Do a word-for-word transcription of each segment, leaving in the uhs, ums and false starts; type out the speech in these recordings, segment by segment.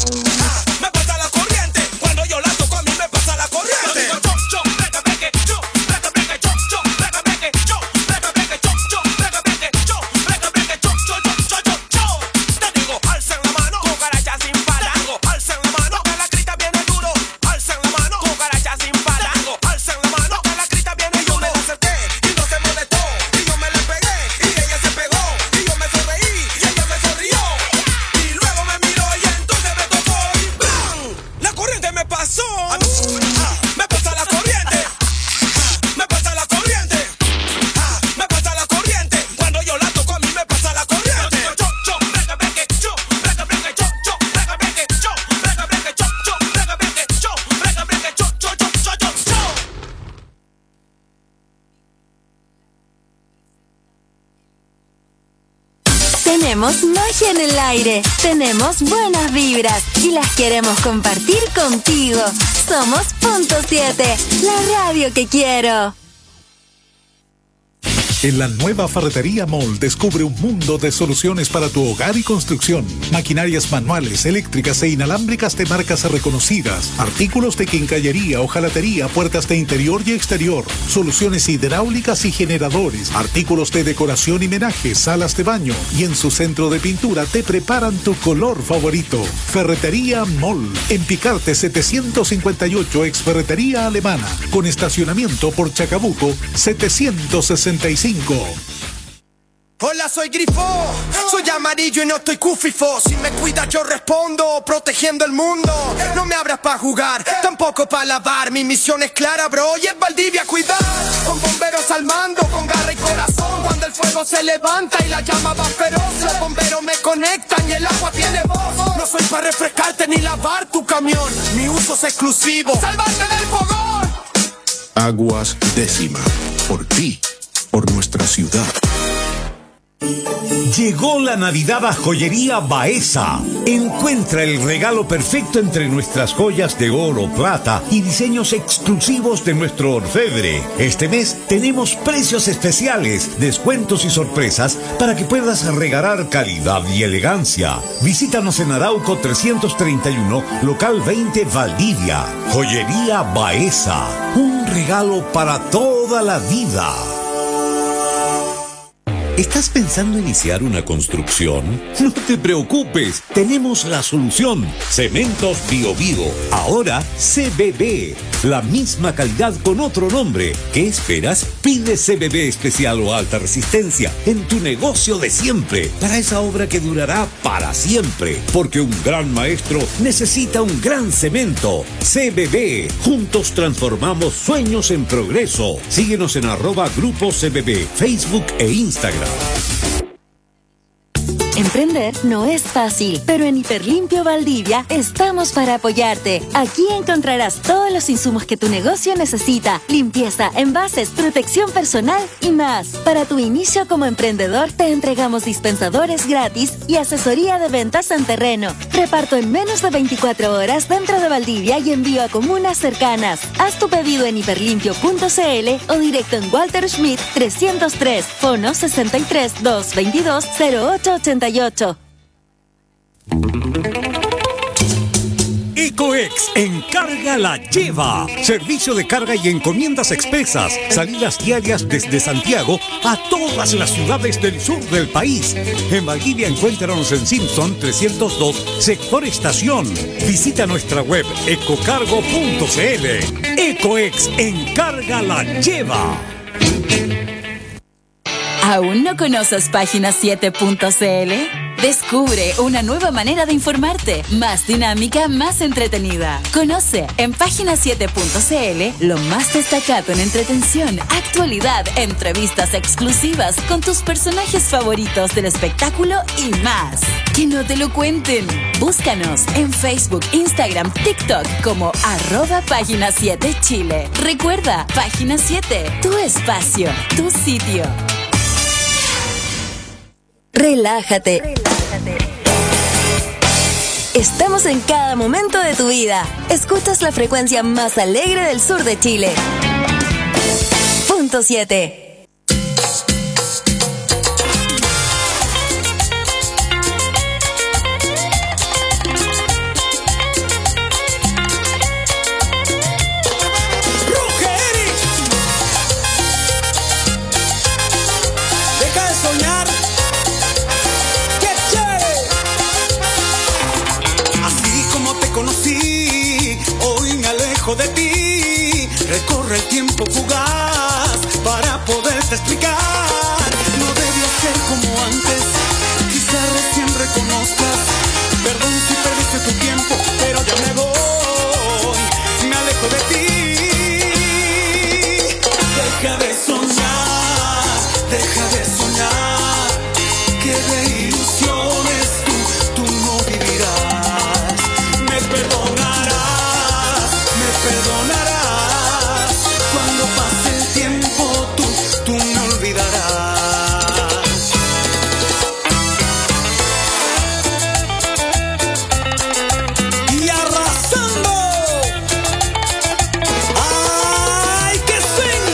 Me pasa la corriente. Cuando yo la toco a mí me pasa la corriente. Yo digo choc, choc, breca, breque, choc, breca, breque, choc, choc, breca, breque, choc, breca, breque, choc, choc, breca, breque, choc, breca, breque, choc, choc, choc, choc, choc, choc. Te digo, alza en la mano, cucaracha sin pala. Te digo, alza en la mano, que la crita viene duro. Alza en la mano, cucaracha sin pala. Te digo, alza en la mano, que la crita viene duro. Yo me la acerqué y no se molestó. Y yo me la pegué y ella se pegó. Y yo me sonreí y ella me sonrió. Y luego me miró y entonces me tocó y ¡blam! La corriente me pasó. A mí, ah, me pasa la corriente. Ah, me pasa la corriente. Ah, me pasa la corriente. Cuando yo la toco a mí me pasa la corriente. Yo digo choc, choc, breca, breque, choc, breca, breque, choc, choc, breca, breque, choc, breca, breque, choc, choc, breca, breque, choc, breca, breque, choc, choc, choc, choc, choc, choc. Tenemos magia en el aire, tenemos buenas vibras y las queremos compartir contigo. Somos Punto siete, la radio que quiero. En la nueva Ferretería Mall descubre un mundo de soluciones para tu hogar y construcción. Maquinarias manuales, eléctricas e inalámbricas de marcas reconocidas. Artículos de quincallería, hojalatería, puertas de interior y exterior. Soluciones hidráulicas y generadores. Artículos de decoración y menaje, salas de baño. Y en su centro de pintura te preparan tu color favorito. Ferretería Mall. En Picarte setecientos cincuenta y ocho, ex Ferretería Alemana. Con estacionamiento por Chacabuco setecientos sesenta y cinco. Hola, soy Grifo, soy amarillo y no estoy cufrifo. Si me cuidas yo respondo, protegiendo el mundo. No me abras pa' jugar, tampoco pa' lavar. Mi misión es clara, bro, y es Valdivia cuidar. Con bomberos al mando, con garra y corazón. Cuando el fuego se levanta y la llama va feroz, los bomberos me conectan y el agua tiene voz. No soy pa' refrescarte ni lavar tu camión, mi uso es exclusivo, salvarte del fogón. Aguas Décima, por ti, por nuestra ciudad. Llegó la Navidad a Joyería Baeza. Encuentra el regalo perfecto entre nuestras joyas de oro, plata y diseños exclusivos de nuestro orfebre. Este mes tenemos precios especiales, descuentos y sorpresas para que puedas regalar calidad y elegancia. Visítanos en Arauco trescientos treinta y uno, local veinte, Valdivia. Joyería Baeza. Un regalo para toda la vida. ¿Estás pensando iniciar una construcción? No te preocupes, tenemos la solución. Cementos Bio Bio, ahora C B B. La misma calidad con otro nombre. ¿Qué esperas? Pide C B B especial o alta resistencia en tu negocio de siempre, para esa obra que durará para siempre. Porque un gran maestro necesita un gran cemento. C B B, juntos transformamos sueños en progreso. Síguenos en arroba Grupo C B B, Facebook e Instagram. Emprender no es fácil, pero en Hiperlimpio Valdivia estamos para apoyarte. Aquí encontrarás todos los insumos que tu negocio necesita: limpieza, envases, protección personal y más. Para tu inicio como emprendedor te entregamos dispensadores gratis y asesoría de ventas en terreno. Reparto en menos de veinticuatro horas dentro de Valdivia y envío a comunas cercanas. Haz tu pedido en hiperlimpio punto c l o directo en Walter Schmidt trescientos tres, fono sesenta y tres, doscientos veintidós, cero ocho ochenta y ocho. Ecoex Encarga la Lleva. Servicio de carga y encomiendas expresas. Salidas diarias desde Santiago a todas las ciudades del sur del país. En Valdivia encuéntranos en Simpson trescientos dos, sector estación. Visita nuestra web ecocargo punto c l. Ecoex Encarga la Lleva. ¿Aún no conoces página siete punto c l? Descubre una nueva manera de informarte, más dinámica, más entretenida. Conoce en página siete punto c l lo más destacado en entretención, actualidad, entrevistas exclusivas con tus personajes favoritos del espectáculo y más. Que no te lo cuenten. Búscanos en Facebook, Instagram, TikTok como arroba página siete Chile. Recuerda, página siete, tu espacio, tu sitio. Relájate. Relájate. Estamos en cada momento de tu vida. Escuchas la frecuencia más alegre del sur de Chile. Punto siete. alejo de ti. Recorre el tiempo fugaz para poderte explicar. No debió ser como antes, quizás recién reconozcas. Perdón si perdiste tu tiempo, pero ya me voy, me alejo de ti. Deja de soñar, deja de soñar, que de ilusiones tú, tú no vivirás. Me perdonarás, me perdonarás, cuando pase el tiempo tú, tú me olvidarás. Y arrasando, ¡ay, que swing!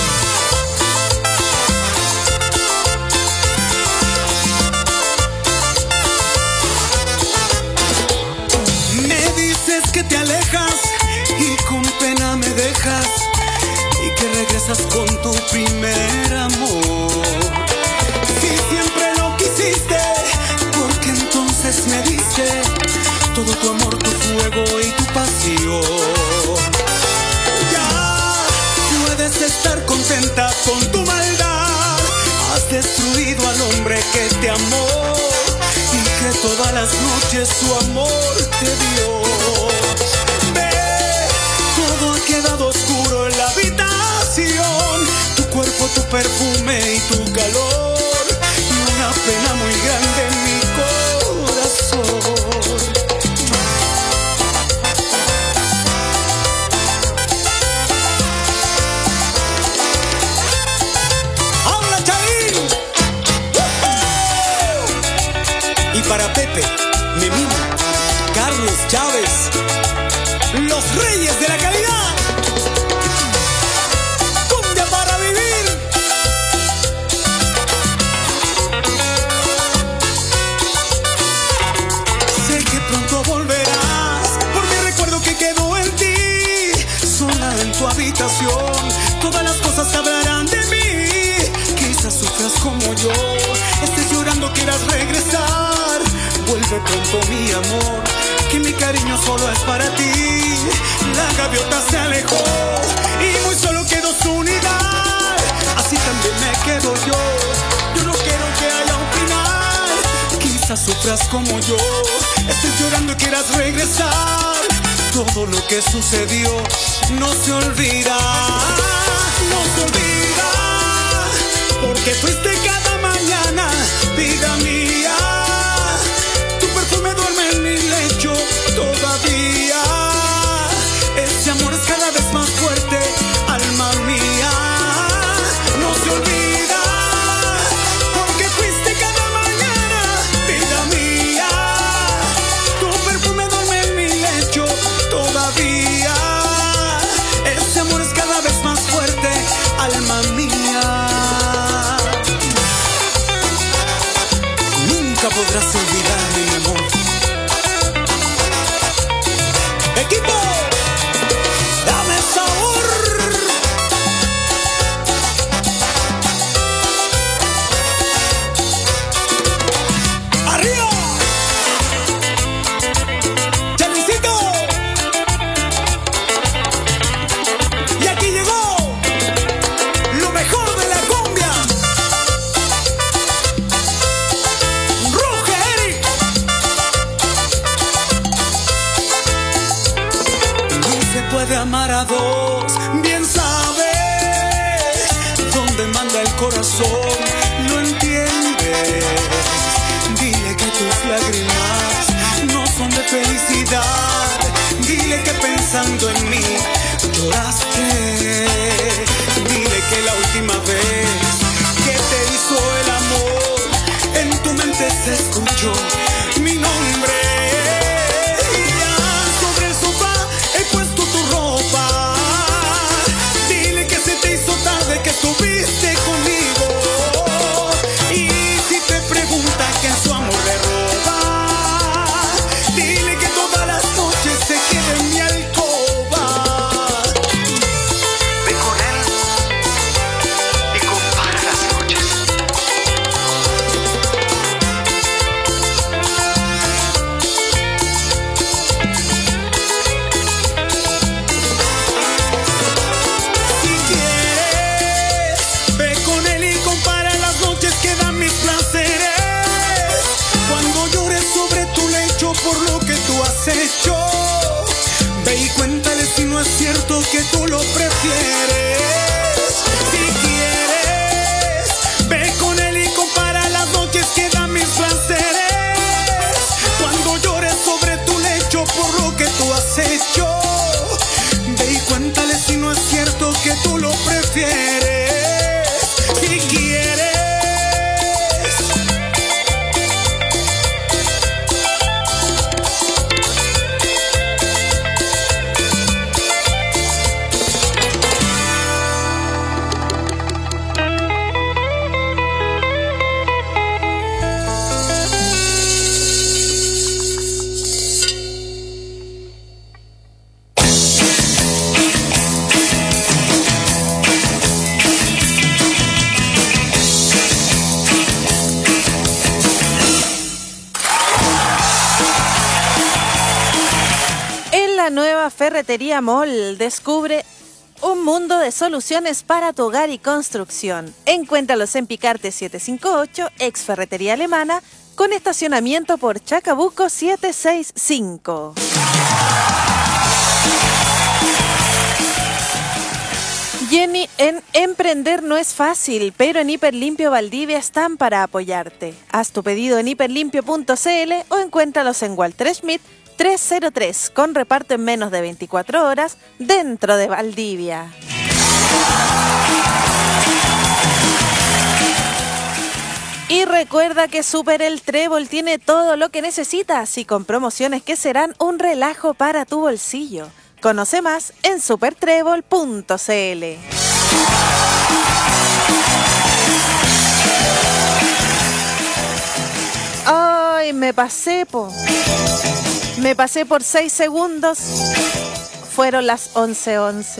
Me dices que te alejas y con pena me dejas y que regresas con tu primer amor. Si siempre lo quisiste, porque entonces me diste todo tu amor, tu fuego y tu pasión. Ya puedes estar contenta con tu maldad. Has destruido al hombre que te amó y que todas las noches su amor te dio. Ve, todo ha quedado oscuro en la habitación. Tu cuerpo, tu perfume y tu calor, y una pena muy grande en mi corazón. ¡Habla, Chavín! Y para Pepe, Memín, Carlos Chávez, los reyes de la calidad. Cumbia para vivir. Sé que pronto volverás, porque recuerdo que quedó en ti, sola en tu habitación. Todas las cosas hablarán de mí. Quizás sufras como yo, estés llorando, quieras regresar. Vuelve pronto, mi amor, que mi cariño solo es para ti. La gaviota se alejó y muy solo quedó su unidad. Así también me quedo yo. Yo no quiero que haya un final. Quizás sufras como yo, estés llorando y quieras regresar. Todo lo que sucedió no se olvida, no se olvida, porque fuiste cada mañana, vida mía. Tu perfume duerme en mi lecho todavía. Ese amor es cada vez más fuerte, alma mía. No se olvida, porque fuiste cada mañana, vida mía. Tu perfume duerme en mi lecho todavía. Ese amor es cada vez más fuerte, alma mía. Nunca podrás olvidarme, mi amor. Equipo, dame sabor. Arriba, Chalicito. Y aquí llegó lo mejor de la cumbia. Ruge, Eric. No se puede amar a dos, bien sabes dónde manda el corazón, lo entiendes. Dile que tus lágrimas no son de felicidad. Dile que pensando en mí lloraste. Dile que la última vez que te hizo el amor, en tu mente se escuchó mi nombre. Y ya sobre el sofá he puesto tu ropa. Dile que se te hizo tarde, que estuviste conmigo. Y si te pregunta que su amor le roba, dile que todas las noches se quede en mi alcoba. Ve con él y compara las noches. tú has hecho. Ve y cuéntale si no es cierto que tú lo prefieres. Si quieres, ve con él y compara las noches que dan mis placeres. Cuando llores sobre tu lecho por lo que tú has hecho. Ve y cuéntale si no es cierto que tú lo prefieres. Si quieres. Nueva Ferretería Mall descubre un mundo de soluciones para tu hogar y construcción. Encuéntralos en Picarte setecientos cincuenta y ocho, ex Ferretería Alemana, con estacionamiento por Chacabuco setecientos sesenta y cinco. Jenny, en emprender no es fácil, pero en Hiperlimpio Valdivia están para apoyarte. Haz tu pedido en hiperlimpio punto c l o encuéntralos en Walter Schmidt trescientos tres, con reparto en menos de veinticuatro horas dentro de Valdivia. Y recuerda que Super El Trébol tiene todo lo que necesitas y con promociones que serán un relajo para tu bolsillo. Conoce más en super trébol punto c l. Ay, me pasé, po. Me pasé por seis segundos. Fueron las once once.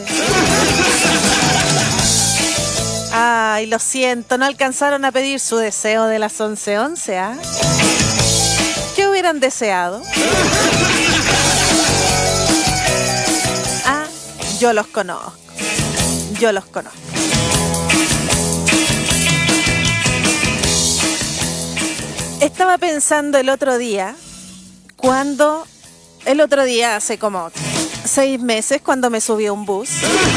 Ay, lo siento, no alcanzaron a pedir su deseo de las once once, ¿ah? ¿Qué hubieran deseado? Ah, yo los conozco. Yo los conozco. Estaba pensando el otro día, cuando, el otro día hace como seis meses, cuando me subí a un bus,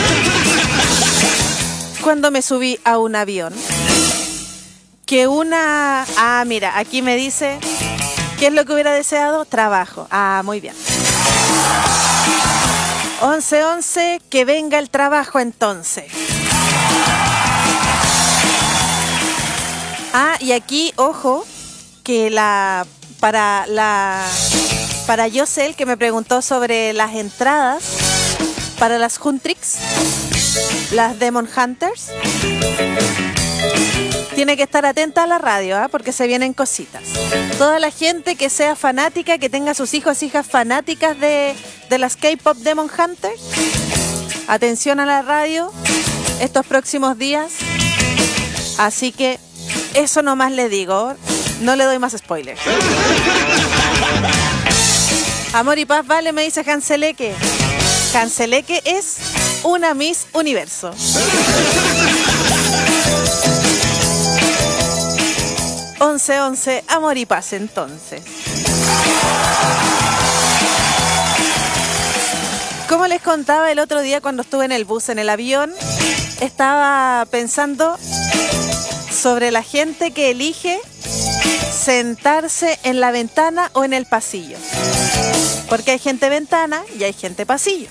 cuando me subí a un avión, que una, ah, mira, aquí me dice, ¿qué es lo que hubiera deseado? Trabajo. Ah, muy bien. once once, que venga el trabajo entonces. Ah, y aquí, ojo, que la, para la... Para Yosel, que me preguntó sobre las entradas para las Huntrix, las Demon Hunters, tiene que estar atenta a la radio, ¿eh? Porque se vienen cositas. Toda la gente que sea fanática, que tenga sus hijos e hijas fanáticas de, de las K-Pop Demon Hunters, atención a la radio estos próximos días. Así que eso nomás le digo, no le doy más spoilers. Amor y paz, vale, me dice Hanseleque. Hanseleque es una Miss Universo. once once, amor y paz entonces. Como les contaba el otro día cuando estuve en el bus, en el avión, estaba pensando sobre la gente que elige sentarse en la ventana o en el pasillo. Porque hay gente ventana y hay gente pasillo.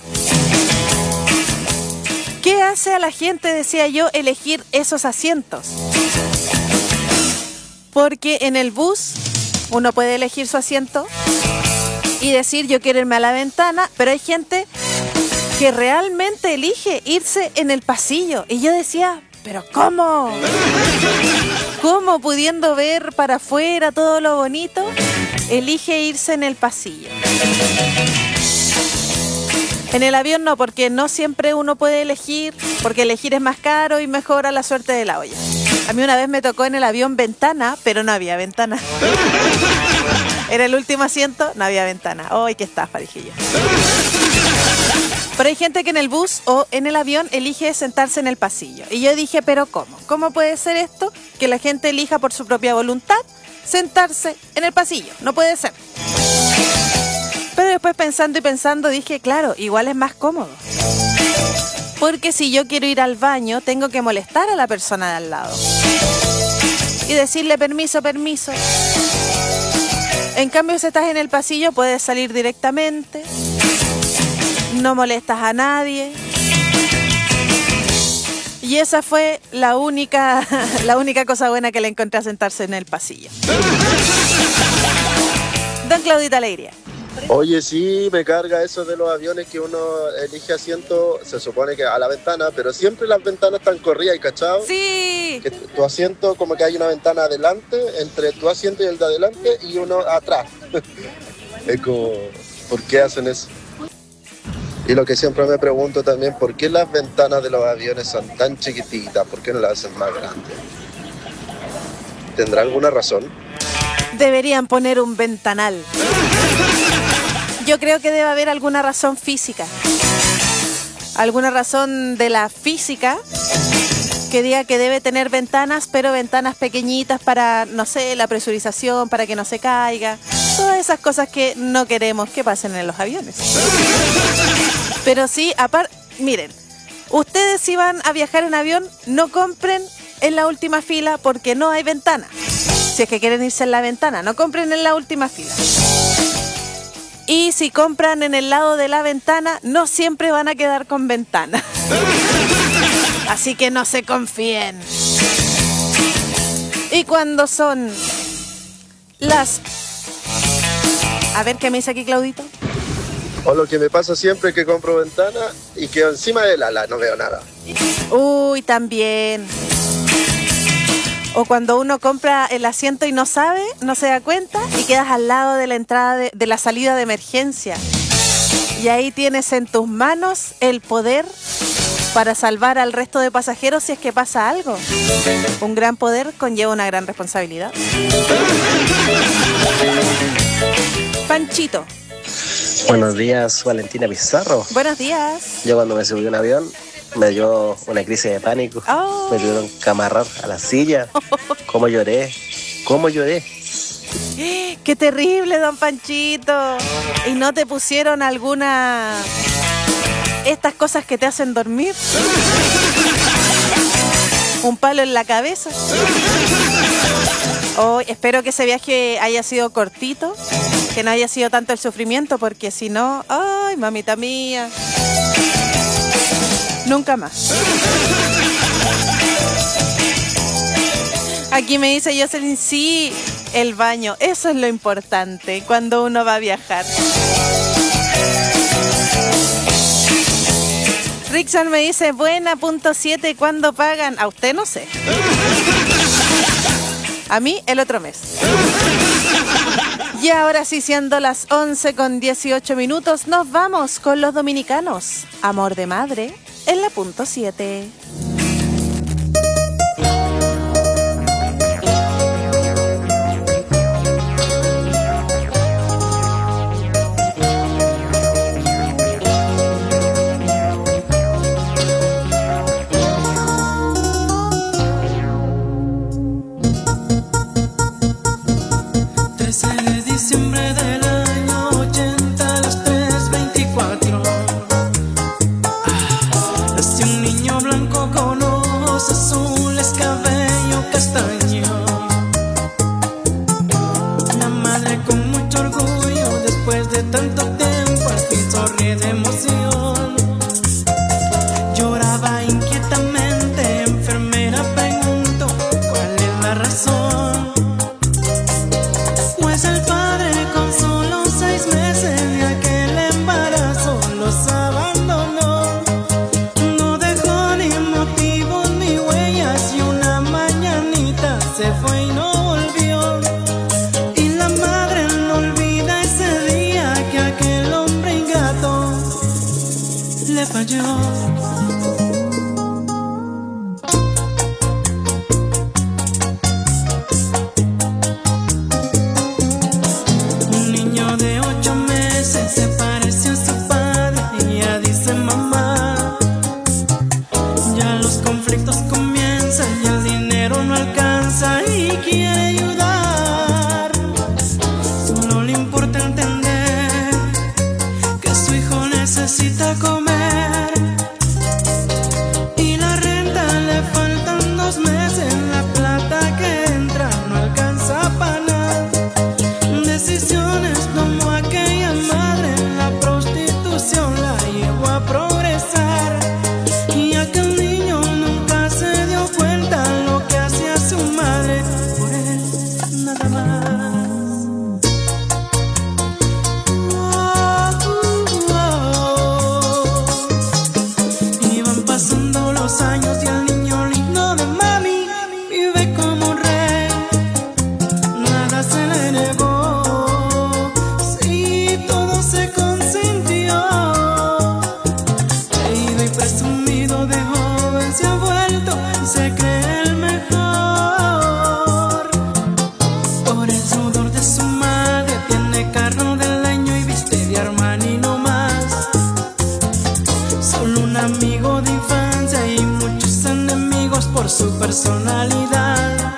¿Qué hace a la gente, decía yo, elegir esos asientos? Porque en el bus uno puede elegir su asiento y decir yo quiero irme a la ventana, pero hay gente que realmente elige irse en el pasillo. Y yo decía, ¿pero cómo? ¿Cómo, pudiendo ver para afuera todo lo bonito, elige irse en el pasillo? En el avión no, porque no siempre uno puede elegir, porque elegir es más caro y mejora la suerte de la olla. A mí una vez me tocó en el avión ventana, pero no había ventana. Era el último asiento, no había ventana. ¡Ay, qué estafa!, dije yo. Pero hay gente que en el bus o en el avión elige sentarse en el pasillo. Y yo dije, ¿pero cómo? ¿Cómo puede ser esto? Que la gente elija por su propia voluntad sentarse en el pasillo. No puede ser. después pensando y pensando dije, claro, igual es más cómodo. Porque si yo quiero ir al baño, tengo que molestar a la persona de al lado. Y decirle permiso, permiso. En cambio, si estás en el pasillo, puedes salir directamente. No molestas a nadie. Y esa fue la única, la única cosa buena que le encontré a sentarse en el pasillo. Don Claudito Alegría. Oye, sí, me carga eso de los aviones que uno elige asiento, se supone que a la ventana, pero siempre las ventanas están corridas, ¿y cachado? Sí. Que tu asiento, como que hay una ventana adelante, entre tu asiento y el de adelante, y uno atrás. Es como, ¿por qué hacen eso? Y lo que siempre me pregunto también, ¿por qué las ventanas de los aviones son tan chiquititas? ¿Por qué no las hacen más grandes? ¿Tendrá alguna razón? Deberían poner un ventanal. Yo creo que debe haber alguna razón física. Alguna razón de la física que diga que debe tener ventanas, pero ventanas pequeñitas para, no sé, la presurización, para que no se caiga. Todas esas cosas que no queremos que pasen en los aviones. Pero sí, aparte, miren, ustedes si van a viajar en avión, no compren en la última fila porque no hay ventana. Si es que quieren irse en la ventana, no compren en la última fila. Y si compran en el lado de la ventana, no siempre van a quedar con ventana. Así que no se confíen. Y cuando son las... A ver, ¿qué me dice aquí Claudito? O lo que me pasa siempre es que compro ventana y quedo encima del ala, no veo nada. Uy, también. O cuando uno compra el asiento y no sabe, no se da cuenta y quedas al lado de la entrada de, de la salida de emergencia. Y ahí tienes en tus manos el poder para salvar al resto de pasajeros si es que pasa algo. Un gran poder conlleva una gran responsabilidad. Panchito. Buenos días, Valentina Pizarro. Buenos días. Yo cuando me subí a un avión me dio una crisis de pánico. Oh. Me tuvieron que amarrar a la silla. ¿Cómo lloré? ¿Cómo lloré? ¡Qué terrible, don Panchito! ¿Y no te pusieron alguna... estas cosas que te hacen dormir? ¿Un palo en la cabeza? Oh, espero que ese viaje haya sido cortito, que no haya sido tanto el sufrimiento, porque si no... ¡Ay, mamita mía! Nunca más. Aquí me dice Jocelyn, sí, el baño, eso es lo importante cuando uno va a viajar. Rickson me dice, buena, punto siete, ¿cuándo pagan? A usted no sé. A mí el otro mes. Y ahora sí, siendo las once con dieciocho minutos, nos vamos con los dominicanos. Amor de madre en la punto siete. necesita comer y la renta le faltan dos meses, la plata que entra no alcanza para nada. Decisiones tomó aquella madre, la prostitución la llevó a progresar y aquel niño nunca se dio cuenta lo que hacía su madre por él, nada más. Años y el niño lindo de mami vive como un rey, nada se le negó, sí, todo se consintió. Creído y presumido de joven se ha vuelto y se cree el mejor. Por el sudor de su madre tiene carro de leño y viste de Armani no más. Solo un amigo de infancia y muchos enemigos por su personalidad.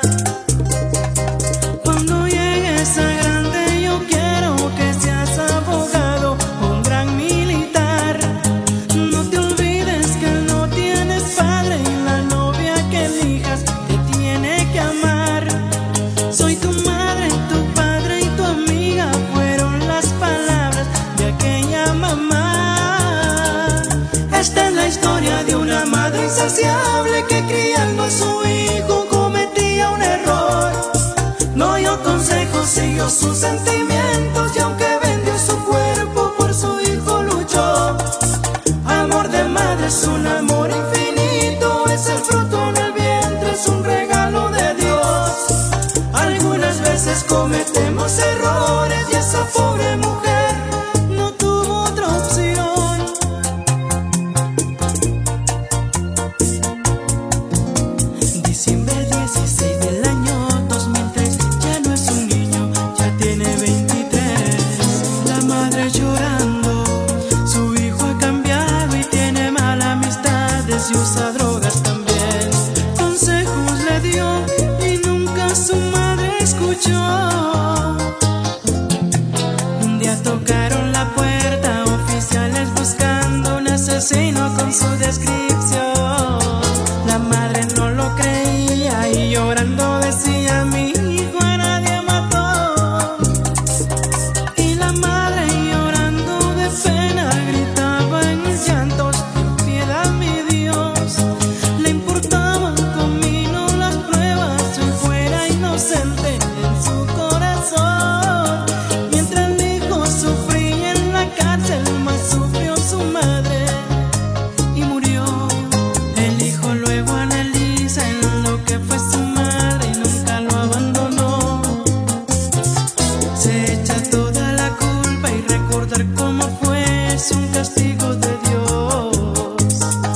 Cuando llegues a grande yo quiero que seas abogado o un gran militar. No te olvides que no tienes padre y la novia que elijas te tiene que amar. Soy tu madre, tu padre y tu amiga, fueron las palabras de aquella mamá. Esta es la historia de una madre insaciable que criando a su hijo cometía un error. No dio consejos, siguió sus sentimientos y aunque vendió su cuerpo por su hijo luchó. Amor de madre es un amor infinito, es el fruto en el vientre, es un regalo de Dios. Algunas veces cometemos errores y esa pobre mujer no tuvo otra opción. Diciembre dieciséis del año dos mil tres, ya no es un niño, ya tiene veintitrés. La madre llorando, su hijo ha cambiado y tiene malas amistades y usa drogas también. Consejos le dio y nunca su madre escuchó. Un día tocaron la puerta, oficiales buscando un asesino con su descripción. La madre no lo creía y llorando decía: mi hijo a nadie mató. Y la madre llorando de pena gritaba en llantos: piedad mi Dios. Le importaban conmigo las pruebas, si fuera inocente en su corazón. Mientras el hijo sufría en la cárcel, más sufrió su madre y murió. El hijo luego analiza en lo que fue su madre y nunca lo abandonó. Se echa toda la culpa y recordar cómo fue es un castigo de Dios.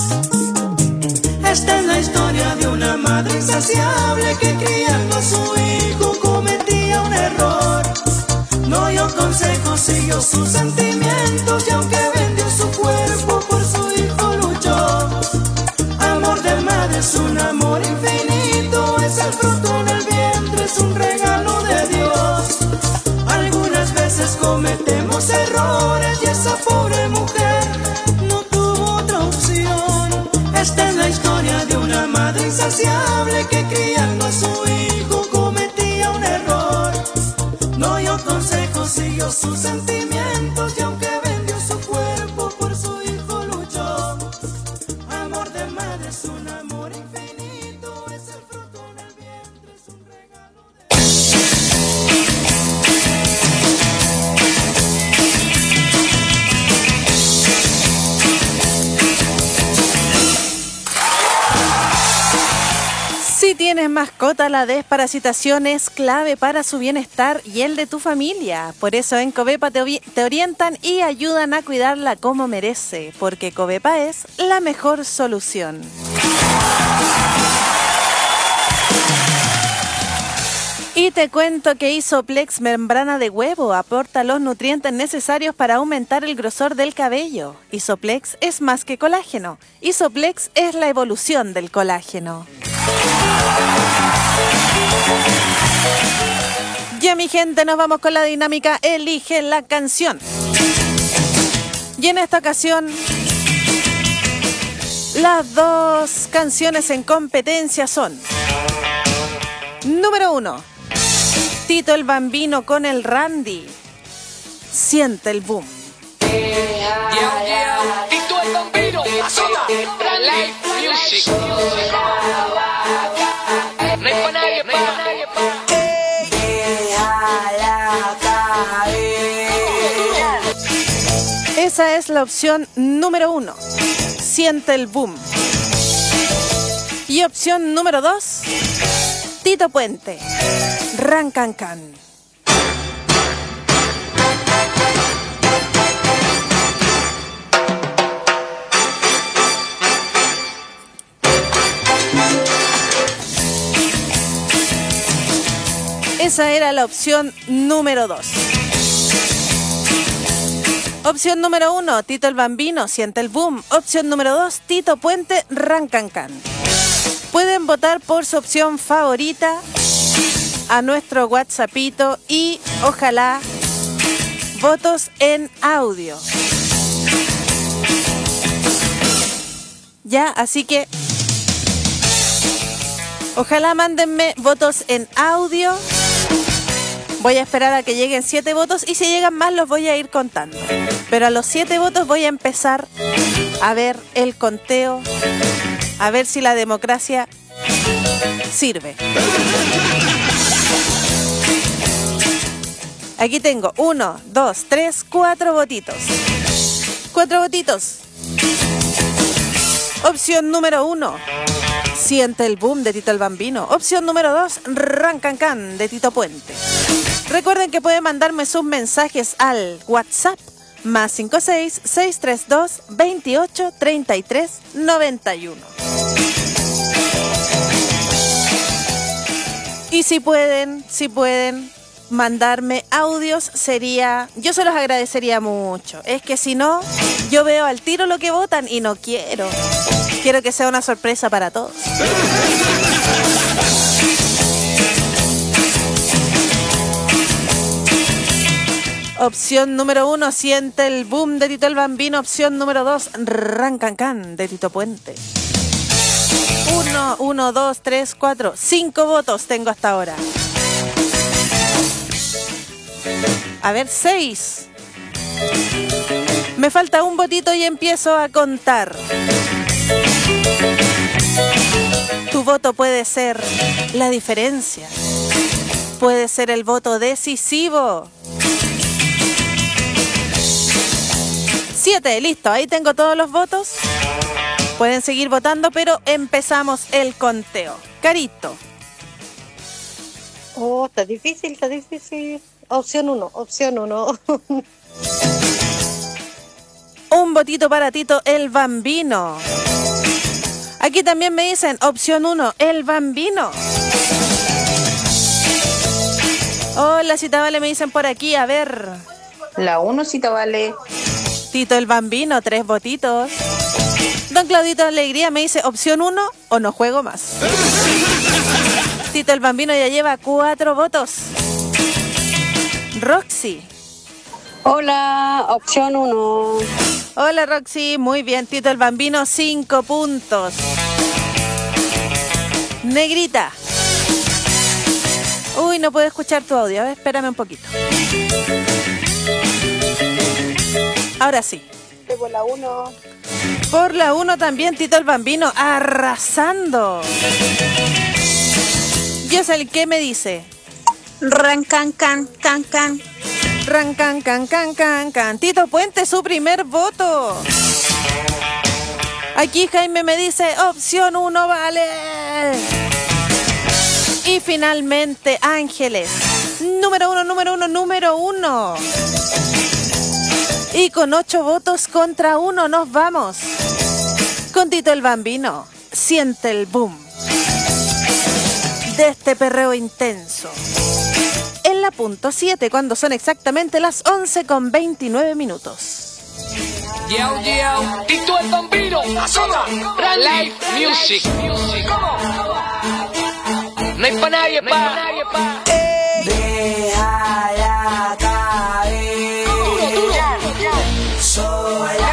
Esta es la historia de una madre insaciable que criando a su hijo cometía un error. No dio consejos, siguió sus sentimientos y aunque vendió su cuerpo por su hijo luchó. Amor de madre es un amor infinito, es el fruto en el vientre, es un regalo de Dios. Algunas veces cometemos errores y esa pobre mujer no tuvo otra opción. Esta es la historia de una madre insaciable que criando a su hijo cometía un error. No dio consejos, siguió sus sentimientos y aunque vendió su cuerpo por su hijo luchó. Amor de madre es un amor infinito, es el fruto en el vientre, es un regalo Si tienes mascota, la desparasitación es clave para su bienestar y el de tu familia. Por eso en Covepa te, ori- te orientan y ayudan a cuidarla como merece, porque Covepa es la mejor solución. Y te cuento que Isoplex membrana de huevo aporta los nutrientes necesarios para aumentar el grosor del cabello. Isoplex es más que colágeno. Isoplex es la evolución del colágeno. Ya mi gente, nos vamos con la dinámica Elige la canción. Y en esta ocasión, las dos canciones en competencia son: número uno, Tito el Bambino con el Randy, Siente el Boom. Yeah, yeah. Tito el Bambino, azota, Live Music. No hay pa' nadie, pa'. Esa es la opción número uno, Siente el Boom. Y opción número dos, Tito Puente, Ran Can Can. Esa era la opción número dos. Opción número uno, Tito el Bambino, Siente el Boom. Opción número dos, Tito Puente, Ran Can Can. Pueden votar por su opción favorita a nuestro WhatsAppito y ojalá votos en audio. Ya, así que ojalá mándenme votos en audio. Voy a esperar a que lleguen siete votos y si llegan más los voy a ir contando. Pero a los siete votos voy a empezar a ver el conteo, a ver si la democracia sirve. Aquí tengo uno, dos, tres, cuatro votitos. Cuatro votitos. Opción número uno, Siente el Boom de Tito el Bambino. Opción número dos, Ran Can Can de Tito Puente. Recuerden que pueden mandarme sus mensajes al WhatsApp más cinco seis, seis tres dos, veintiocho, treinta y tres, noventa y uno. Y si pueden, si pueden mandarme audios, sería, yo se los agradecería mucho. Es que si no, yo veo al tiro lo que votan y no quiero. Quiero que sea una sorpresa para todos. Opción número uno, Siente el Boom de Tito el Bambino. Opción número dos, Ran Can Can de Tito Puente. Uno, uno, dos, tres, cuatro, cinco votos tengo hasta ahora. A ver, seis. Me falta un votito y empiezo a contar. Tu voto puede ser la diferencia. Puede ser el voto decisivo. Siete, listo, ahí tengo todos los votos. Pueden seguir votando, pero empezamos el conteo. Carito. Oh, está difícil, está difícil. Opción uno, opción uno. Un votito para Tito el Bambino. Aquí también me dicen opción uno, el Bambino. Hola, Cita Vale, me dicen por aquí, a ver. La uno, Cita Vale. Tito el Bambino, tres votitos. Don Claudito Alegría me dice opción uno o no juego más. Tito el Bambino ya lleva cuatro votos. Roxy. Hola, opción uno. Hola Roxy, muy bien. Tito el Bambino, cinco puntos. Negrita. Uy, no puedo escuchar tu audio. A ver, espérame un poquito. Ahora sí. Por la uno. Por la uno también Tito el Bambino, arrasando. Yosel, ¿qué me dice? Ran Can Can, Can Can. Ran Can Can Can Can Can. Tito Puente, su primer voto. Aquí Jaime me dice opción uno, vale. Y finalmente Ángeles, número uno, número uno, número uno. Y con ocho votos contra uno nos vamos. Con Tito el Bambino, Siente el Boom de este perreo intenso. En la punto siete, cuando son exactamente las once con veintinueve minutos. Yo, yo, Tito el Bambino, azota, Live Music. No hay pa' nadie, pa'. Déjala caer. Sola.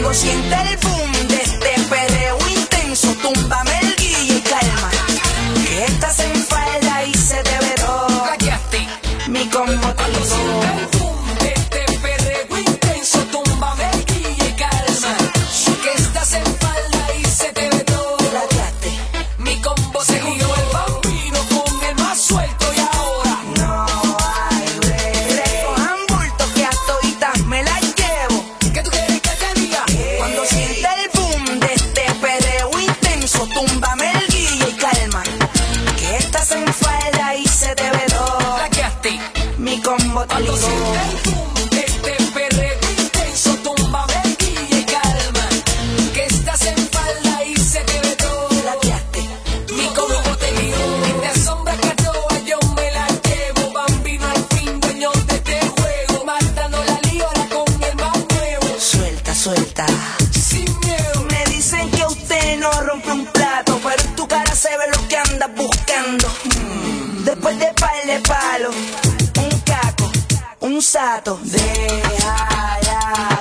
Cuando sienta el boom de este perreo intenso, túmbame el guille y calma, que estás en falda y se te ve todo. Mi combo te ligó. De este perreo intenso, túmbame el guille y calma, que estás en falda y se te ve todo. Mi combo se ligó. El bambino con el más suelto y ahora no hay break. Recojan bultos que a toditas me las llevo. ¿Qué tú quieres que te diga? Cuando sienta el boom de este perreo intenso, túmbame el guille y calma, que estás en falda y se te ve todo. Mi combo te Cuando ligó. sienta el boom de este perreo intenso, túmbame el guille y calma, que estás en falda y se te ve todo. Mi combo te ligó. Esta sombra que a todas yo me la llevo. Bambino al fin, dueño de este juego. Matando la liora con el más nuevo. Suelta, suelta. Sin miedo. Me dicen que usted no rompe un plato, pero en tu cara se ve lo que andas buscando. Mm. Después de par de palo, un caco, un sato. Déjala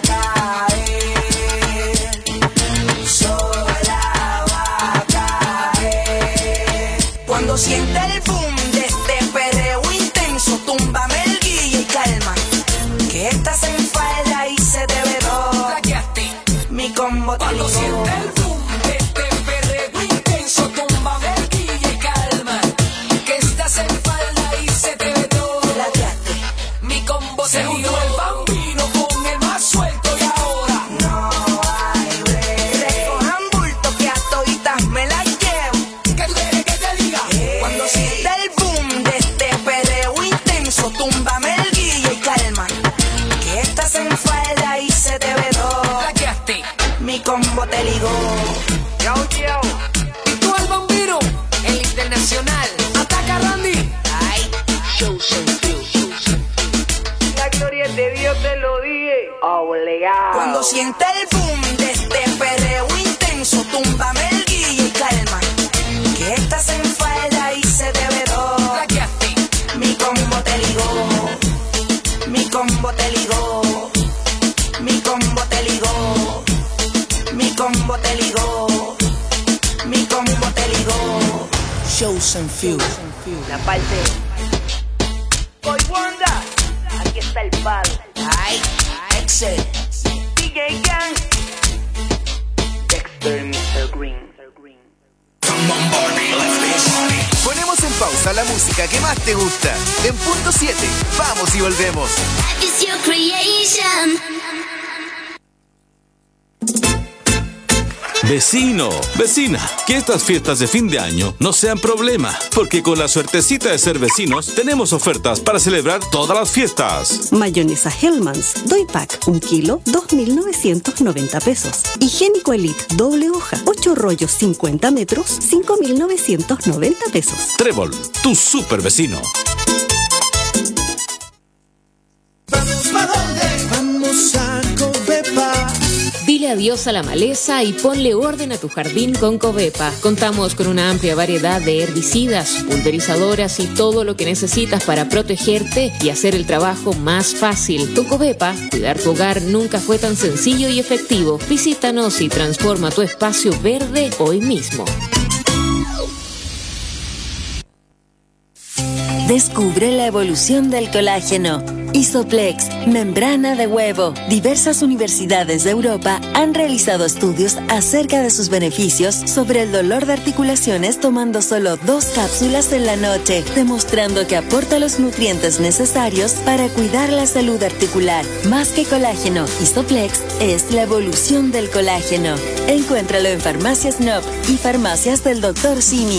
caer, sola va a caer. Cuando sienta el boom de este perreo intenso, túmbame el guille y calma, que estás en falda y se te ve todo. Mi combo te Cuando ligó. sienta el boom de este perreo intenso, túmbame el guille y calma, que estás en falda y se te ve todo. Mi combo se ligó. El bambino con el más suelto y ahora no hay break. Recojan bultos que a toditas me las llevo. ¿Qué tú quieres que te diga? Cuando sienta el boom de este perreo intenso, túmbame el guille y calma, que estás en falda y se te ve todo. Mi combo te ligó. Yo, yo. ¿Y tú el bambino? El internacional. Ataca, Randy. Ay, show, show, show, show, show. La gloria de Dios te lo dije. Obligado. Cuando sienta el boom de este perreo intenso, túmbame el guille y calma, que estás en falda y se te ve todo. Mi combo te ligó. Mi combo te ligó. Mi combo te ligó. Mi combo te ligó. Mi combo te ligó. Shows and Few. La parte. Boy Wanda. Aquí está el palo. Ay, Excel. D J Gang. Dexter mister Green. Ponemos en pausa la música que más te gusta. En punto siete, vamos y volvemos. Vecino, vecina, que estas fiestas de fin de año no sean problema, porque con la suertecita de ser vecinos tenemos ofertas para celebrar todas las fiestas. Mayonesa Hellmann's, doy pack, un kilo, dos mil novecientos noventa pesos. Higiénico Elite, doble hoja, ocho rollos, cincuenta metros, cinco mil novecientos noventa pesos. Trébol, tu super vecino. Vamos pa' dónde? Vamos a Covepa. Dile adiós a la maleza y ponle orden a tu jardín con Covepa. Contamos con una amplia variedad de herbicidas, pulverizadoras y todo lo que necesitas para protegerte y hacer el trabajo más fácil. Con Covepa, cuidar tu hogar nunca fue tan sencillo y efectivo. Visítanos y transforma tu espacio verde hoy mismo. Descubre la evolución del colágeno. Isoplex, membrana de huevo. Diversas universidades de Europa han realizado estudios acerca de sus beneficios sobre el dolor de articulaciones tomando solo dos cápsulas en la noche, demostrando que aporta los nutrientes necesarios para cuidar la salud articular. Más que colágeno, Isoplex es la evolución del colágeno. Encuéntralo en Farmacias N O P y Farmacias del doctor Simi.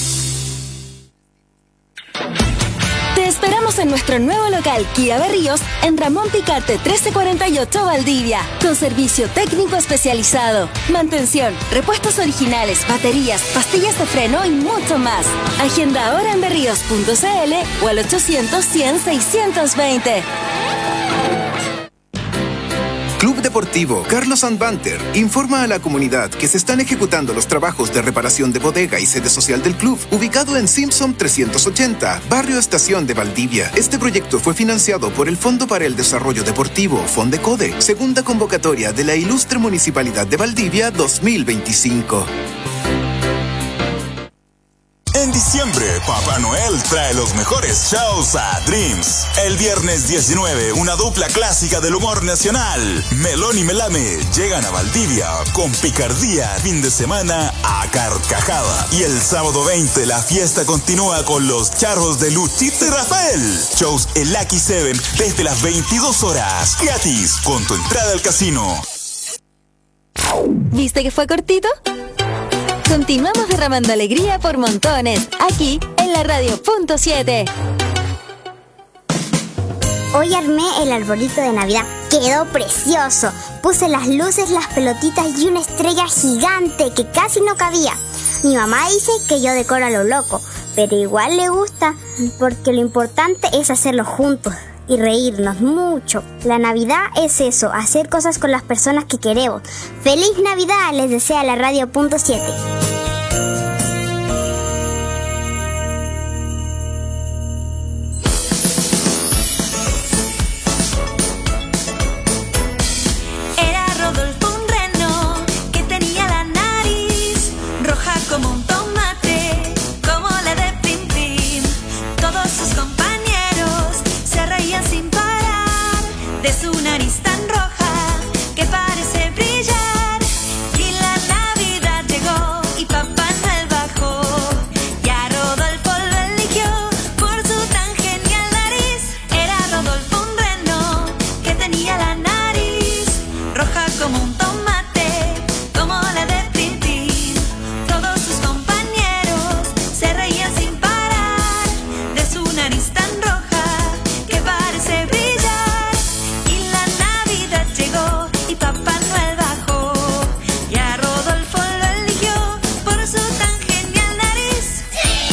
Te esperamos en nuestro nuevo local Kia Berríos en Ramón Picarte trece cuarenta y ocho Valdivia, con servicio técnico especializado, mantención, repuestos originales, baterías, pastillas de freno y mucho más. Agenda ahora en berríos punto c l o al ochocientos, cien, seiscientos veinte. Club de Deportivo Carlos and Banter informa a la comunidad que se están ejecutando los trabajos de reparación de bodega y sede social del club, ubicado en Simpson trescientos ochenta, Barrio Estación de Valdivia. Este proyecto fue financiado por el Fondo para el Desarrollo Deportivo, Fondecode, segunda convocatoria de la Ilustre Municipalidad de Valdivia dos mil veinticinco. En diciembre, Papá Noel trae los mejores shows a Dreams. El viernes diecinueve, una dupla clásica del humor nacional, Melón y Melame, llegan a Valdivia con picardía, fin de semana a carcajada. Y el sábado veinte, la fiesta continúa con los charros de Luchito y Rafael. Shows en Lucky Seven desde las veintidós horas. Gratis, con tu entrada al casino. ¿Viste que fue cortito? Continuamos derramando alegría por montones, aquí en la radio punto siete. Hoy armé el arbolito de Navidad. Quedó precioso. Puse las luces, las pelotitas y una estrella gigante que casi no cabía. Mi mamá dice que yo decoro a lo loco, pero igual le gusta, porque lo importante es hacerlo juntos y reírnos mucho. La Navidad es eso, hacer cosas con las personas que queremos. ¡Feliz Navidad! Les desea la radio punto siete. Era Rodolfo un reno que tenía la nariz roja como un tomate, como la de Pim Pim. Todos sus compañeros se reían sin parar de su nariz tan roja que parece brillar. Y la Navidad llegó y Papá Noel bajó, y a Rodolfo lo eligió por su tan genial nariz. Era Rodolfo un reno que tenía la nariz roja como un tomate, como la de Pim Pim. Todos sus compañeros se reían sin parar de su nariz tan roja que parece brillar. Y la Navidad llegó y Papá Noel bajó, y a Rodolfo lo eligió por su tan genial nariz.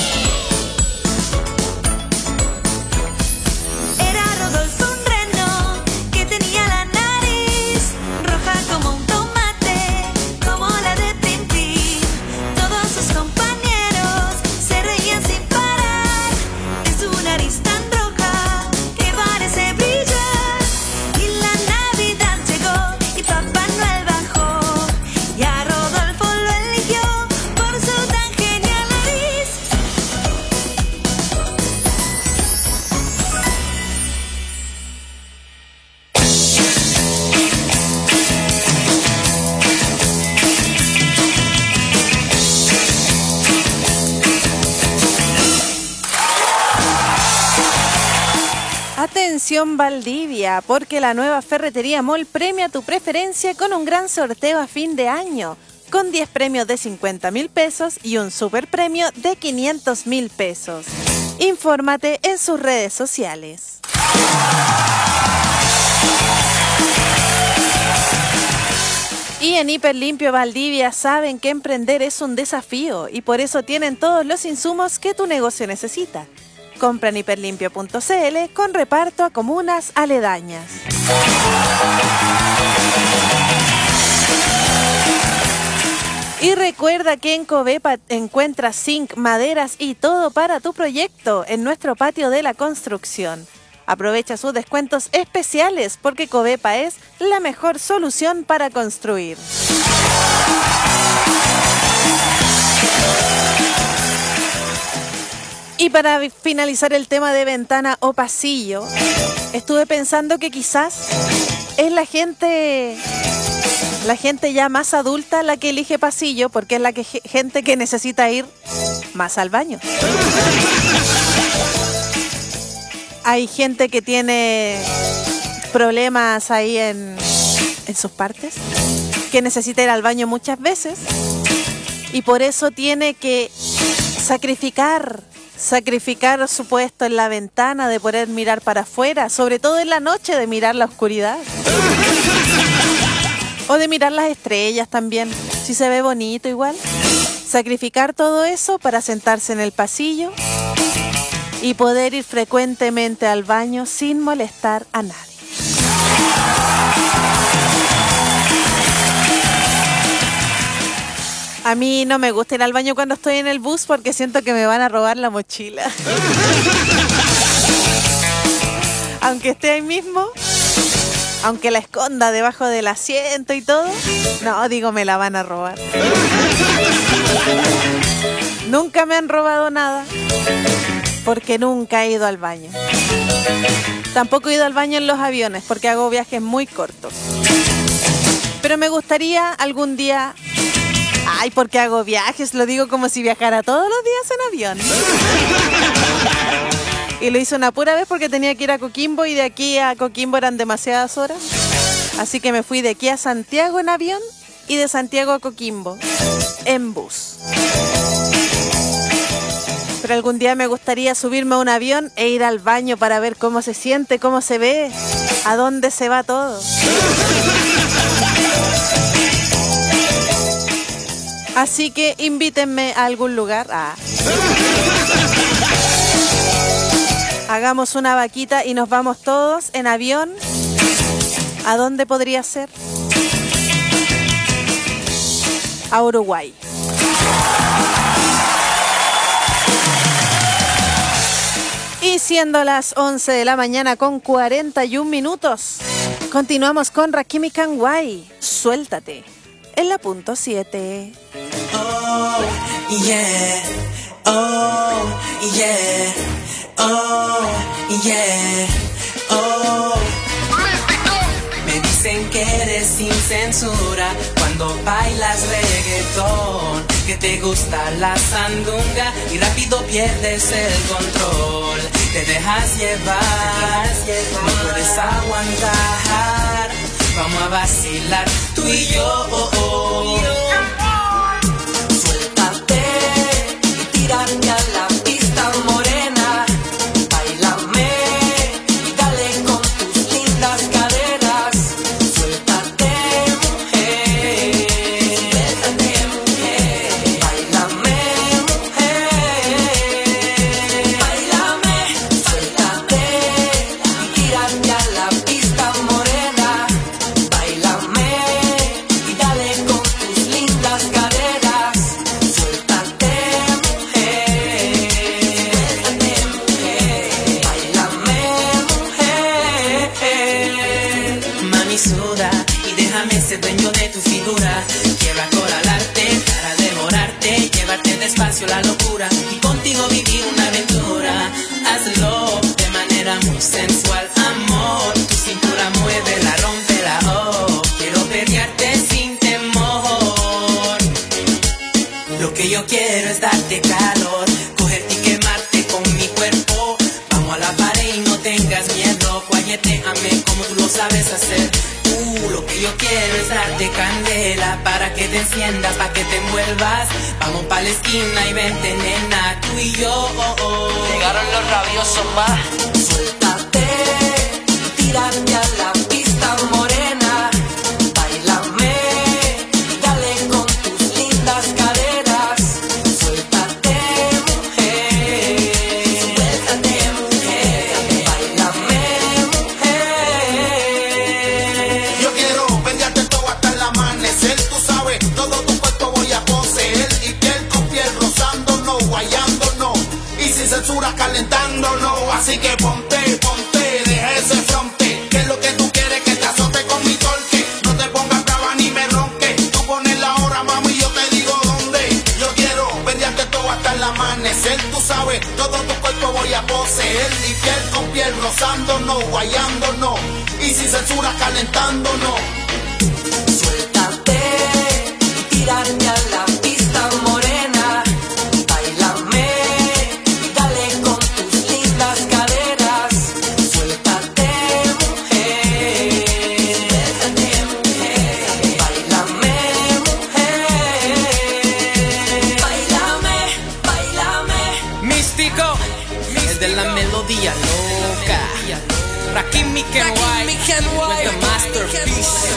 Era Rodolfo un reno que tenía la nariz roja como un tomate, como la de Pim Pim. Todos sus compañeros se reían sin parar de su nariz tan roja que parece brillar. Y la Navidad llegó y Papá Noel bajó, y a Rodolfo lo eligió por su tan genial nariz. Atención Valdivia, porque la nueva Ferretería Mall premia tu preferencia con un gran sorteo a fin de año, con diez premios de cincuenta mil pesos y un super premio de quinientos mil pesos. Infórmate en sus redes sociales. Y en Hiperlimpio Valdivia saben que emprender es un desafío y por eso tienen todos los insumos que tu negocio necesita. Compra en hiperlimpio punto c l con reparto a comunas aledañas. Y recuerda que en Covepa encuentras zinc, maderas y todo para tu proyecto en nuestro patio de la construcción. Aprovecha sus descuentos especiales porque Covepa es la mejor solución para construir. Y para finalizar el tema de ventana o pasillo, estuve pensando que quizás es la gente, la gente ya más adulta la que elige pasillo porque es la que, gente que necesita ir más al baño. Hay gente que tiene problemas ahí en, en sus partes, que necesita ir al baño muchas veces y por eso tiene que sacrificar Sacrificar su puesto en la ventana, de poder mirar para afuera, sobre todo en la noche, de mirar la oscuridad. O de mirar las estrellas también, si se ve bonito igual. Sacrificar todo eso para sentarse en el pasillo y poder ir frecuentemente al baño sin molestar a nadie. A mí no me gusta ir al baño cuando estoy en el bus porque siento que me van a robar la mochila. Aunque esté ahí mismo, aunque la esconda debajo del asiento y todo, no, digo, me la van a robar. Nunca me han robado nada porque nunca he ido al baño. Tampoco he ido al baño en los aviones porque hago viajes muy cortos. Pero me gustaría algún día... Ay, porque hago viajes, lo digo como si viajara todos los días en avión. Y lo hice una pura vez porque tenía que ir a Coquimbo y de aquí a Coquimbo eran demasiadas horas. Así que me fui de aquí a Santiago en avión y de Santiago a Coquimbo en bus. Pero algún día me gustaría subirme a un avión e ir al baño para ver cómo se siente, cómo se ve, a dónde se va todo. Así que invítenme a algún lugar. Ah. Hagamos una vaquita y nos vamos todos en avión. ¿A dónde podría ser? A Uruguay. Y siendo las once de la mañana con cuarenta y un minutos, continuamos con Rakim y Kanwai. Suéltate. En la punto siete. Oh, yeah. Oh, yeah. Oh, yeah. Oh. Me dicen que eres sin censura cuando bailas reggaetón, que te gusta la sandunga y rápido pierdes el control. Te dejas llevar, no puedes aguantar. Vamos a vacilar tú y yo. Oh, oh. Suéltate y tírame a la pista morena. Báilame y dale con tus lindas caderas. Suéltate, mujer. Suéltate, mujer. Báilame, mujer. Báilame, suéltate y tírame a la pista morena. Báilame y dale con tus lindas caderas. Suéltate, mujer. Suéltate, mujer. Báilame, mujer. Mami, suda y déjame ser dueño de tu figura. Quiero acorralarte para devorarte, llevarte despacio la locura y contigo vivir una aventura. Hazlo de manera muy sensual, amor. Tu cintura muévela, rómpela, oh. Quiero pelearte sin temor. Lo que yo quiero es darte calor, cogerte y quemarte con mi cuerpo. Vamos a la pared y no tengas miedo, guayetéame como tú lo sabes hacer. Uh, lo que yo quiero es darte candela para que te enciendas, para que te envuelvas. Vamos pa' la esquina y vente, nena, tú y yo. Oh, oh. Llegaron los rabiosos más. Suéltate, tírame a la pista morena. Báilame y dale con tus lindas caderas. Suéltate, mujer. Suéltate, mujer. Báilame, mujer. Yo quiero venderte todo hasta el amanecer. Tú sabes, todo tu cuerpo voy a poseer. Y piel con piel rozándonos, guayándonos. Y sin censura calentándonos. Así que ponte, ponte, deja ese fronte. Que es lo que tú quieres, que te azote con mi torque. No te pongas brava ni me ronque. Tú pones la hora, mami, yo te digo dónde. Yo quiero venderte todo hasta el amanecer. Tú sabes, todo tu cuerpo voy a poseer. Y piel con piel rozándonos, guayándonos. Y sin censura calentándonos. Suéltate y tírame a la pista morena. Báilame y dale con tus lindas caderas. Suéltate, mujer. Suéltate, mujer. Báilame, mujer. Báilame, báilame. Místico, el de la melodía loca. Rakim y Kanwai, with the masterpiece.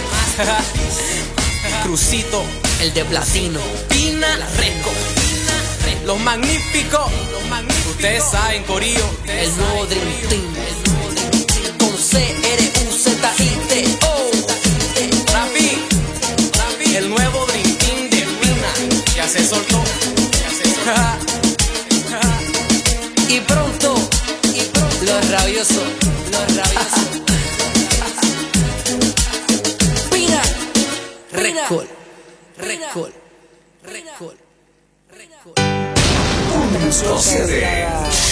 Crucito, el de platino. Pina, Reco, los magníficos. Ustedes saben, corillo, el nuevo Dream Team. Con C R U Z I T O. Rafi, el nuevo Dream Team de Pina. Y Record, record, record, record. Punto siete.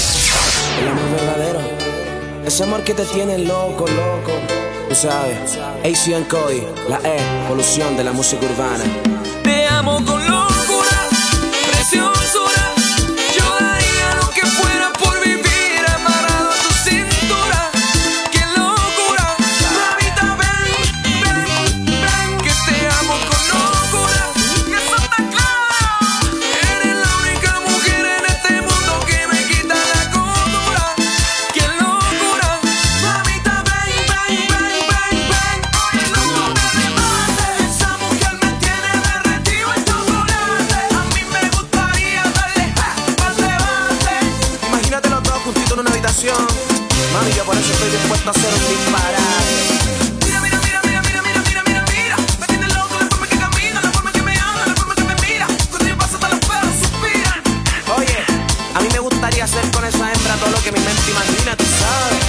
El amor verdadero, ese amor que te tiene loco, loco. Tú sabes, A C and Cody, la E, evolución de la música urbana. Te amo con locura, preciosura. Yo daría lo que fuera por vivir amarrado a tu cintura. ¡Qué locura! Mamita, ven, ven, ven, que te amo con locura. Y eso está claro. Eres la única mujer en este mundo que me quita la cordura. ¡Qué locura! Mamita, ven, ven, ven, ven, ven. Oye, no me remates. Esa mujer me tiene derretido el chocolate. A mí me gustaría darle ja, pa'l debate. Imagínate los dos juntitos en una habitación. Mami, yo por eso estoy dispuesto a hacer un disparate. Mira, mira, mira, mira, mira, mira, mira, mira, mira. Me tiene loco la forma que camina, la forma que me habla, la forma que me mira. Cuando yo paso hasta los perros suspiran. Oye, a mí me gustaría hacer con esa hembra todo lo que mi mente imagina, tú sabes.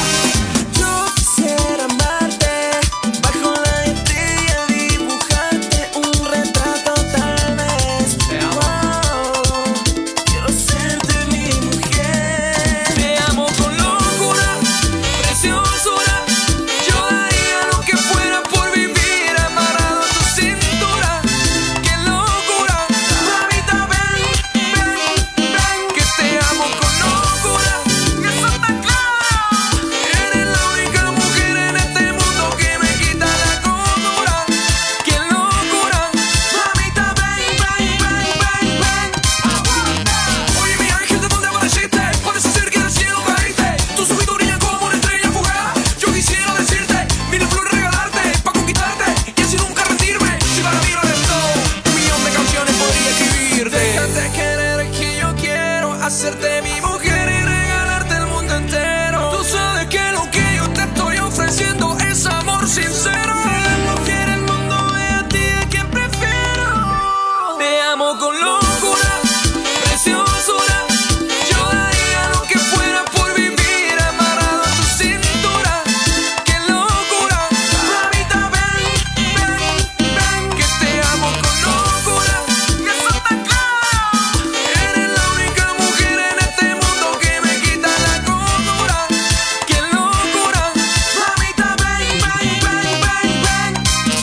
Yo quisiera amarte bajo la estrella, dibujarte un retrato tal vez. Wow, quiero serte mi mujer. Te amo con locura, preciosura. Yo daría lo que fuera por vivir amarrado a tu cintura. ¡Qué locura! Mamita, ven, ven, ven, que te amo con locura. Y eso está claro. Eres la única mujer en este mundo que me quita la cordura. ¡Qué locura! Mamita, ven, ven, ven, ven, ven. Aguanta. Oye, mi ángel, ¿de dónde apareciste? Parece ser que del cielo caíste. Tus ojitos brillan como una estrella fugaz. Yo quisiera decirte mil flores, regalarte pa' conquistarte y así nunca rendirme. Si para mí lo eres todo, un millón de canciones podría escribirte. Déjate querer que yo quiero hacerte mi mujer y regalarte el mundo entero. Tú sabes que lo que yo te estoy ofreciendo es amor sincero. La mujer el mundo ve a ti, a quien prefiero. Te amo con locura, preciosura. Yo daría lo que fuera por vivir amarrado a tu cintura. ¡Qué locura! Mamita, ven, ven, ven, que te amo con locura. Y eso está claro. Eres la única mujer en este mundo que me quita la cordura. ¡Qué locura! Mamita, ven, ven, ven, ven, ven.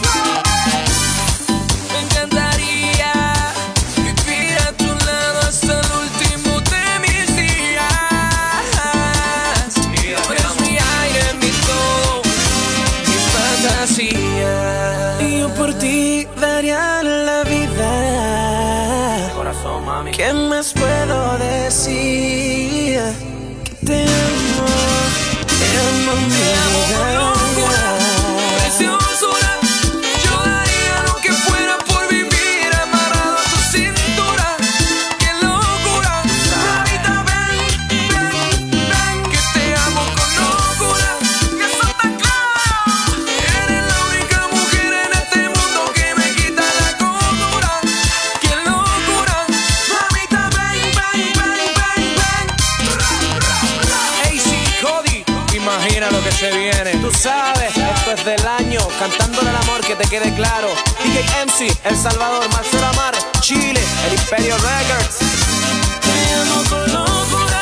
Me encantaría vivir a tu lado hasta el último de mis días. Eres mi aire, mi todo, mi fantasía. Y yo por ti daría la vida. Corazón, mami. ¿Qué más puedo decir? Que te amo, te amo, mi vida. Preciosura. Yo daría lo que fuera por vivir amarrado a tu cintura. ¡Qué locura! Mamita, ven, ven, ven, que te amo con locura. Y eso está claro. Eres la única mujer en este mundo que me quita la cordura. ¡Qué locura! Mamita, ven, ven, ven, ven, ven. A C Cody, imagina lo que se viene. Tú sabes, esto es del año, cantándole al amor, que te quede claro. D J M C, El Salvador, Marcelo Amar, Chile, El Imperio Records. Te amo con locura.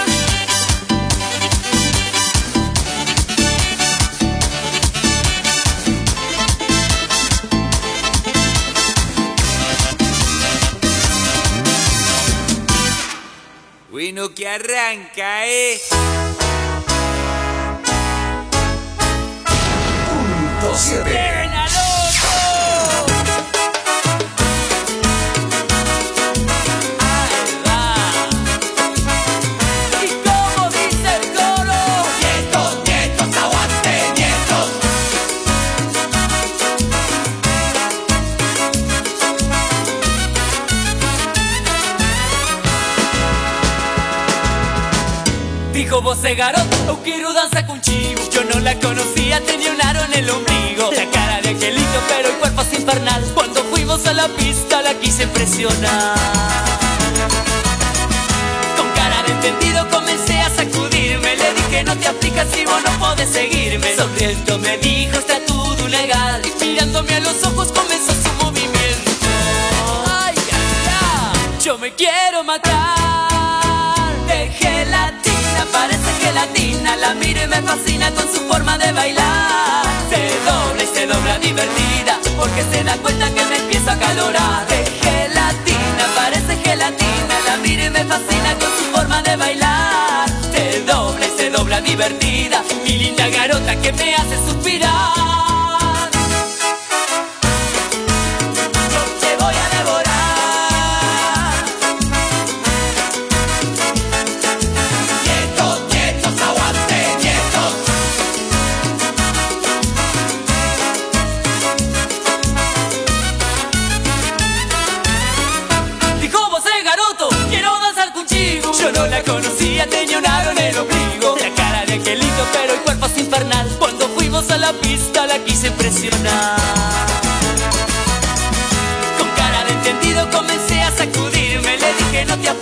Bueno, que arranca, eh. Punto siete. Y como dice el coro, nietos, nietos, aguante, nietos. Dijo voce garoto, eu quiero danza con chivo. Yo no la conocía, tenía un aro en el ombligo. La cara de angelito, pero el cuerpo es infernal. Cuando fuimos a la pista la quise impresionar. Con cara de entendido comencé a sacudirme. Le dije no te aplicas si vos no podés seguirme. Sonriendo me dijo está todo legal. Y mirándome a los ojos comenzó su movimiento. yo me quiero matar. De gelatina, parece gelatina, la miro y me fascina con su forma de bailar. Se dobla y se dobla divertida, porque se da cuenta que me empiezo a calorar. De gelatina, parece gelatina, la miro y me fascina con su forma de bailar. Se dobla y se dobla divertida, mi linda garota que me hace suspirar. Yo te voy a devorar. Quietos, quietos, aguante, quietos. Dijo vos el garoto, quiero danzar contigo. Yo no la conocía, tenía un aro en el ombligo. La cara de angelito, pero el cuerpo es infernal. Cuando fuimos a la pista la quise impresionar.